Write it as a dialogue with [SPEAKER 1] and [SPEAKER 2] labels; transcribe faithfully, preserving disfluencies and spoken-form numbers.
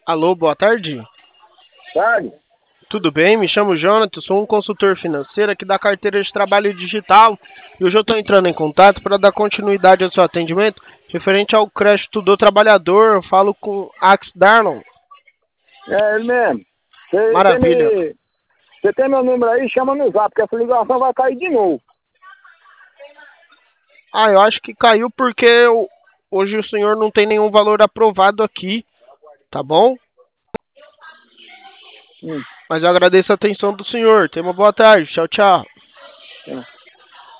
[SPEAKER 1] Alô, boa tarde.
[SPEAKER 2] Tarde.
[SPEAKER 1] Tudo bem? Me chamo Jonathan, sou um consultor financeiro aqui da carteira de trabalho digital e hoje eu estou entrando em contato para dar continuidade ao seu atendimento referente ao crédito do trabalhador. Eu falo com Ax Darlon.
[SPEAKER 2] É ele mesmo. Você tem,
[SPEAKER 1] Maravilha.
[SPEAKER 2] me... Você tem meu número aí? Chama no zap, porque essa ligação vai cair de novo.
[SPEAKER 1] Ah, eu acho que caiu porque eu- hoje o senhor não tem nenhum valor aprovado aqui, tá bom?
[SPEAKER 2] Hum.
[SPEAKER 1] Mas eu agradeço a atenção do senhor. Tenha uma boa tarde. Tchau, tchau.
[SPEAKER 2] É.